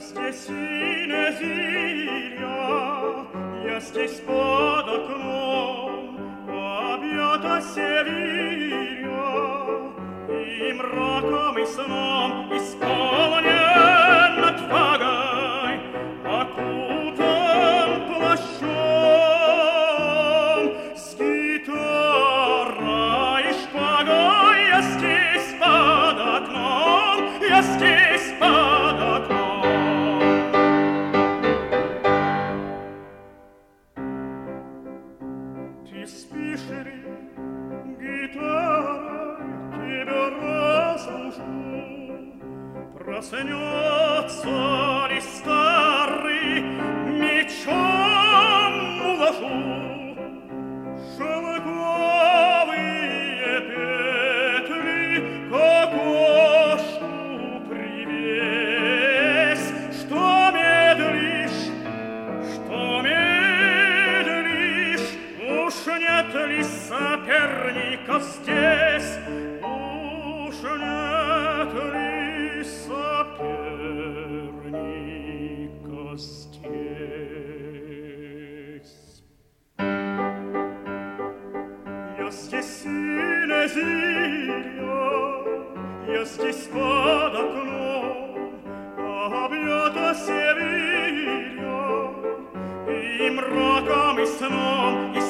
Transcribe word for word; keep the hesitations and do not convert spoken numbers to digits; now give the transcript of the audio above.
здесь Инезия, я здесь под окном, объята Севилья, и мраком, и сном исполнен отвагой, окутан плащом, с гитарой и шпагой. Я здесь под окном, я здесь под окном. Ты спишь ли, гитара, тебя разлушу? Проснется ли старый, мечом уложу? Шелковые петли к окошку привесь. Что медлишь, что медлишь? Уж нет ли соперника здесь? Уж нет ли соперника здесь? Я здесь Инезия, я здесь под окном, объята Севилья, и мраком, и сном, и